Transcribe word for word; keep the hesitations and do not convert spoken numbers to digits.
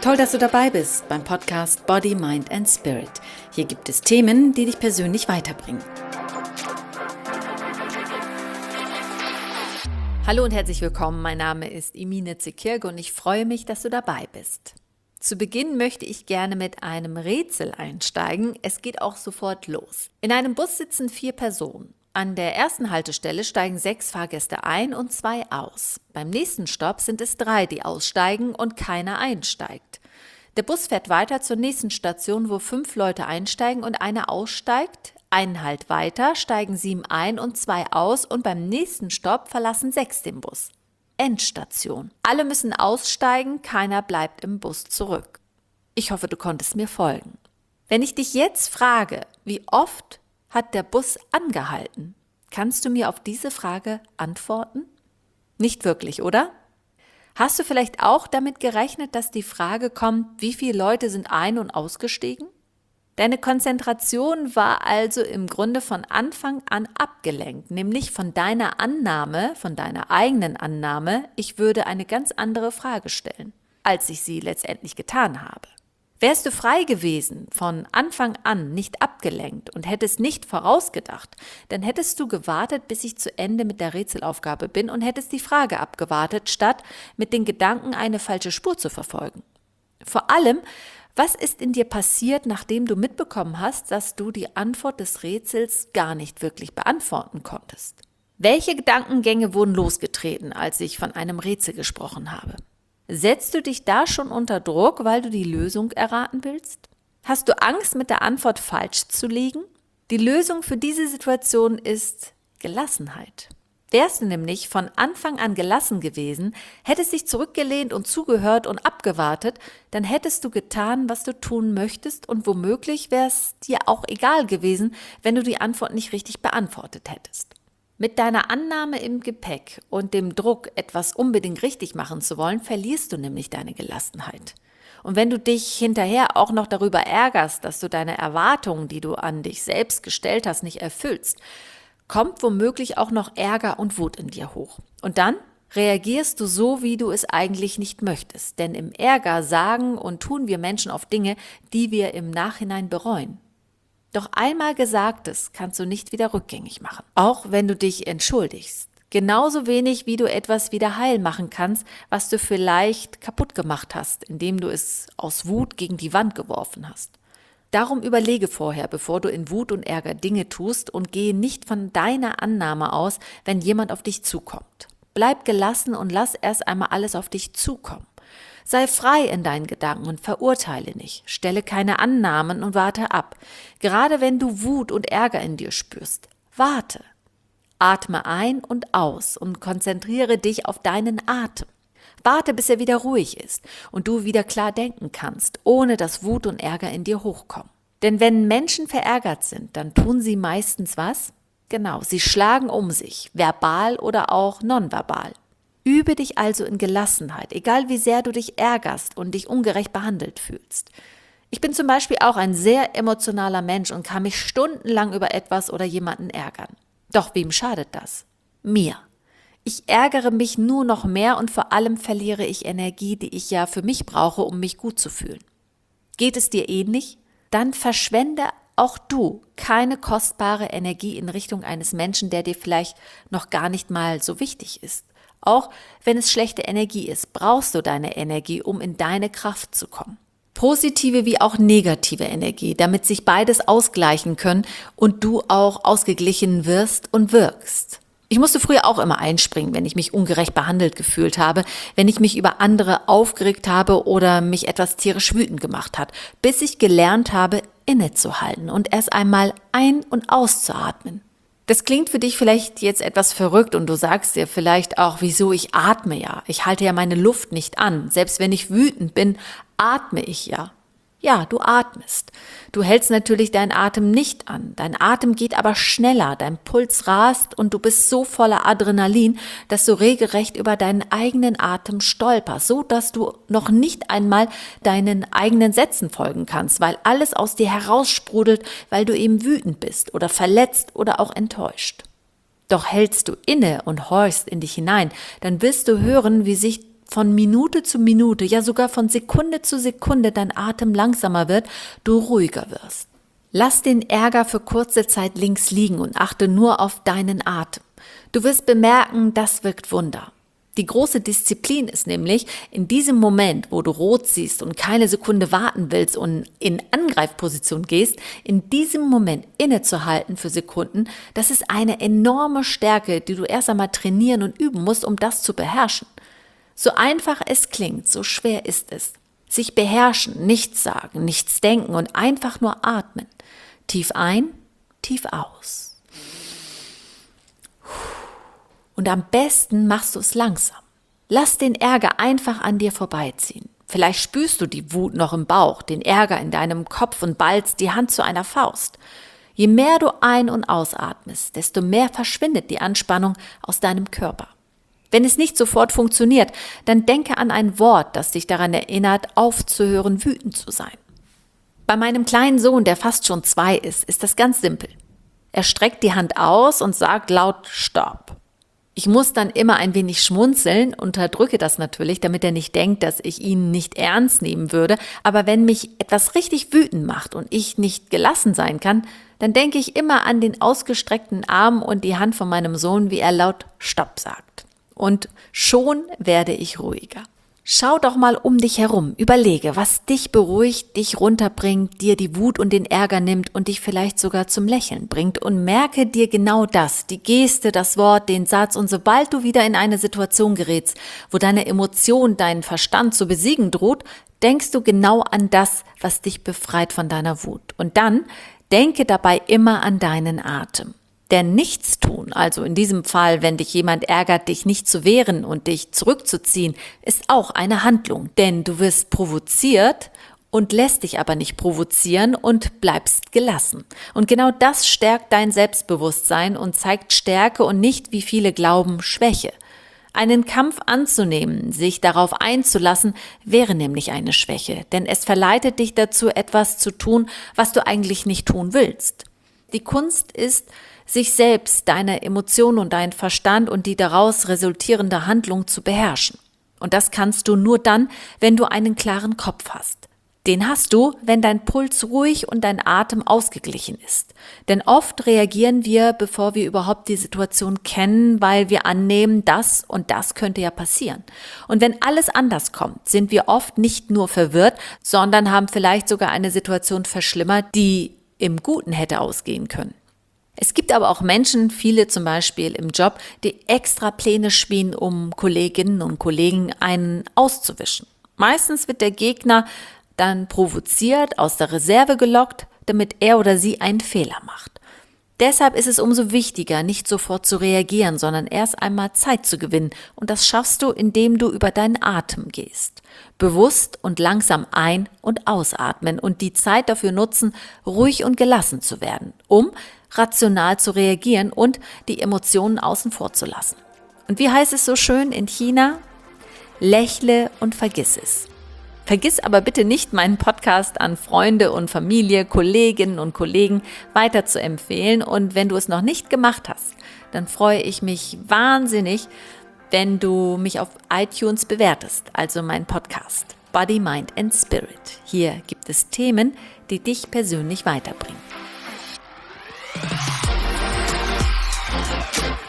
Toll, dass du dabei bist beim Podcast Body, Mind and Spirit. Hier gibt es Themen, die dich persönlich weiterbringen. Hallo und herzlich willkommen, mein Name ist Emine Zekirge und ich freue mich, dass du dabei bist. Zu Beginn möchte ich gerne mit einem Rätsel einsteigen. Es geht auch sofort los. In einem Bus sitzen vier Personen. An der ersten Haltestelle steigen sechs Fahrgäste ein und zwei aus. Beim nächsten Stopp sind es drei, die aussteigen und keiner einsteigt. Der Bus fährt weiter zur nächsten Station, wo fünf Leute einsteigen und einer aussteigt. Einen Halt weiter steigen sieben ein und zwei aus und beim nächsten Stopp verlassen sechs den Bus. Endstation. Alle müssen aussteigen, keiner bleibt im Bus zurück. Ich hoffe, du konntest mir folgen. Wenn ich dich jetzt frage, wie oft hat der Bus angehalten? Kannst du mir auf diese Frage antworten? Nicht wirklich, oder? Hast du vielleicht auch damit gerechnet, dass die Frage kommt, wie viele Leute sind ein- und ausgestiegen? Deine Konzentration war also im Grunde von Anfang an abgelenkt, nämlich von deiner Annahme, von deiner eigenen Annahme, ich würde eine ganz andere Frage stellen, als ich sie letztendlich getan habe. Wärst du frei gewesen, von Anfang an nicht abgelenkt und hättest nicht vorausgedacht, dann hättest du gewartet, bis ich zu Ende mit der Rätselaufgabe bin und hättest die Frage abgewartet, statt mit den Gedanken eine falsche Spur zu verfolgen. Vor allem, was ist in dir passiert, nachdem du mitbekommen hast, dass du die Antwort des Rätsels gar nicht wirklich beantworten konntest? Welche Gedankengänge wurden losgetreten, als ich von einem Rätsel gesprochen habe? Setzt du dich da schon unter Druck, weil du die Lösung erraten willst? Hast du Angst, mit der Antwort falsch zu liegen? Die Lösung für diese Situation ist Gelassenheit. Wärst du nämlich von Anfang an gelassen gewesen, hättest dich zurückgelehnt und zugehört und abgewartet, dann hättest du getan, was du tun möchtest und womöglich wäre es dir auch egal gewesen, wenn du die Antwort nicht richtig beantwortet hättest. Mit deiner Annahme im Gepäck und dem Druck, etwas unbedingt richtig machen zu wollen, verlierst du nämlich deine Gelassenheit. Und wenn du dich hinterher auch noch darüber ärgerst, dass du deine Erwartungen, die du an dich selbst gestellt hast, nicht erfüllst, kommt womöglich auch noch Ärger und Wut in dir hoch. Und dann reagierst du so, wie du es eigentlich nicht möchtest. Denn im Ärger sagen und tun wir Menschen oft Dinge, die wir im Nachhinein bereuen. Doch einmal Gesagtes kannst du nicht wieder rückgängig machen, auch wenn du dich entschuldigst. Genauso wenig, wie du etwas wieder heil machen kannst, was du vielleicht kaputt gemacht hast, indem du es aus Wut gegen die Wand geworfen hast. Darum überlege vorher, bevor du in Wut und Ärger Dinge tust und gehe nicht von deiner Annahme aus, wenn jemand auf dich zukommt. Bleib gelassen und lass erst einmal alles auf dich zukommen. Sei frei in deinen Gedanken und verurteile nicht. Stelle keine Annahmen und warte ab. Gerade wenn du Wut und Ärger in dir spürst, warte. Atme ein und aus und konzentriere dich auf deinen Atem. Warte, bis er wieder ruhig ist und du wieder klar denken kannst, ohne dass Wut und Ärger in dir hochkommen. Denn wenn Menschen verärgert sind, dann tun sie meistens was? Genau, sie schlagen um sich, verbal oder auch nonverbal. Übe dich also in Gelassenheit, egal wie sehr du dich ärgerst und dich ungerecht behandelt fühlst. Ich bin zum Beispiel auch ein sehr emotionaler Mensch und kann mich stundenlang über etwas oder jemanden ärgern. Doch wem schadet das? Mir. Ich ärgere mich nur noch mehr und vor allem verliere ich Energie, die ich ja für mich brauche, um mich gut zu fühlen. Geht es dir ähnlich? Dann verschwende auch du keine kostbare Energie in Richtung eines Menschen, der dir vielleicht noch gar nicht mal so wichtig ist. Auch wenn es schlechte Energie ist, brauchst du deine Energie, um in deine Kraft zu kommen. Positive wie auch negative Energie, damit sich beides ausgleichen können und du auch ausgeglichen wirst und wirkst. Ich musste früher auch immer einspringen, wenn ich mich ungerecht behandelt gefühlt habe, wenn ich mich über andere aufgeregt habe oder mich etwas tierisch wütend gemacht hat, bis ich gelernt habe, innezuhalten und erst einmal ein- und auszuatmen. Das klingt für dich vielleicht jetzt etwas verrückt und du sagst dir vielleicht auch, wieso, ich atme ja. Ich halte ja meine Luft nicht an. Selbst wenn ich wütend bin, atme ich ja. Ja, du atmest. Du hältst natürlich deinen Atem nicht an. Dein Atem geht aber schneller, dein Puls rast und du bist so voller Adrenalin, dass du regelrecht über deinen eigenen Atem stolperst, so dass du noch nicht einmal deinen eigenen Sätzen folgen kannst, weil alles aus dir heraussprudelt, weil du eben wütend bist oder verletzt oder auch enttäuscht. Doch hältst du inne und horchst in dich hinein, dann wirst du hören, wie sich von Minute zu Minute, ja sogar von Sekunde zu Sekunde dein Atem langsamer wird, du ruhiger wirst. Lass den Ärger für kurze Zeit links liegen und achte nur auf deinen Atem. Du wirst bemerken, das wirkt Wunder. Die große Disziplin ist nämlich, in diesem Moment, wo du rot siehst und keine Sekunde warten willst und in Angreifposition gehst, in diesem Moment innezuhalten für Sekunden, das ist eine enorme Stärke, die du erst einmal trainieren und üben musst, um das zu beherrschen. So einfach es klingt, so schwer ist es. Sich beherrschen, nichts sagen, nichts denken und einfach nur atmen. Tief ein, tief aus. Und am besten machst du es langsam. Lass den Ärger einfach an dir vorbeiziehen. Vielleicht spürst du die Wut noch im Bauch, den Ärger in deinem Kopf und ballst die Hand zu einer Faust. Je mehr du ein- und ausatmest, desto mehr verschwindet die Anspannung aus deinem Körper. Wenn es nicht sofort funktioniert, dann denke an ein Wort, das dich daran erinnert, aufzuhören, wütend zu sein. Bei meinem kleinen Sohn, der fast schon zwei ist, ist das ganz simpel. Er streckt die Hand aus und sagt laut Stopp. Ich muss dann immer ein wenig schmunzeln, unterdrücke das natürlich, damit er nicht denkt, dass ich ihn nicht ernst nehmen würde. Aber wenn mich etwas richtig wütend macht und ich nicht gelassen sein kann, dann denke ich immer an den ausgestreckten Arm und die Hand von meinem Sohn, wie er laut Stopp sagt. Und schon werde ich ruhiger. Schau doch mal um dich herum, überlege, was dich beruhigt, dich runterbringt, dir die Wut und den Ärger nimmt und dich vielleicht sogar zum Lächeln bringt und merke dir genau das, die Geste, das Wort, den Satz und sobald du wieder in eine Situation gerätst, wo deine Emotion deinen Verstand zu besiegen droht, denkst du genau an das, was dich befreit von deiner Wut. Und dann denke dabei immer an deinen Atem. Denn Nichtstun, also in diesem Fall, wenn dich jemand ärgert, dich nicht zu wehren und dich zurückzuziehen, ist auch eine Handlung. Denn du wirst provoziert und lässt dich aber nicht provozieren und bleibst gelassen. Und genau das stärkt dein Selbstbewusstsein und zeigt Stärke und nicht, wie viele glauben, Schwäche. Einen Kampf anzunehmen, sich darauf einzulassen, wäre nämlich eine Schwäche. Denn es verleitet dich dazu, etwas zu tun, was du eigentlich nicht tun willst. Die Kunst ist, sich selbst, deine Emotionen und deinen Verstand und die daraus resultierende Handlung zu beherrschen. Und das kannst du nur dann, wenn du einen klaren Kopf hast. Den hast du, wenn dein Puls ruhig und dein Atem ausgeglichen ist. Denn oft reagieren wir, bevor wir überhaupt die Situation kennen, weil wir annehmen, das und das könnte ja passieren. Und wenn alles anders kommt, sind wir oft nicht nur verwirrt, sondern haben vielleicht sogar eine Situation verschlimmert, die im Guten hätte ausgehen können. Es gibt aber auch Menschen, viele zum Beispiel im Job, die extra Pläne schmieden, um Kolleginnen und Kollegen einen auszuwischen. Meistens wird der Gegner dann provoziert, aus der Reserve gelockt, damit er oder sie einen Fehler macht. Deshalb ist es umso wichtiger, nicht sofort zu reagieren, sondern erst einmal Zeit zu gewinnen. Und das schaffst du, indem du über deinen Atem gehst. Bewusst und langsam ein- und ausatmen und die Zeit dafür nutzen, ruhig und gelassen zu werden, um rational zu reagieren und die Emotionen außen vor zu lassen. Und wie heißt es so schön in China? Lächle und vergiss es. Vergiss aber bitte nicht, meinen Podcast an Freunde und Familie, Kolleginnen und Kollegen weiter zu empfehlen. Und wenn du es noch nicht gemacht hast, dann freue ich mich wahnsinnig, wenn du mich auf iTunes bewertest, also meinen Podcast Body, Mind and Spirit. Hier gibt es Themen, die dich persönlich weiterbringen.